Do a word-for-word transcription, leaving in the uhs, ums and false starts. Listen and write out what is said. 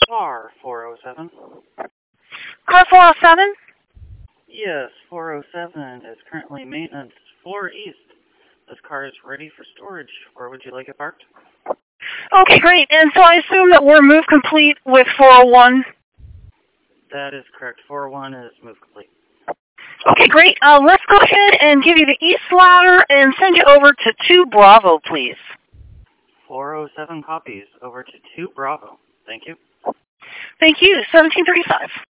Car four oh seven. Car four oh seven? Yes, four oh seven is currently maintenance four east. This car is ready for storage. Where would you like it parked? Okay, great. And so I assume that we're move complete with four oh one? That is correct. four oh one is move complete. Okay, great. Uh, let's go ahead and give you the east ladder and send you over to two Bravo, please. four oh seven copies over to two Bravo. Thank you. Thank you. seventeen thirty-five.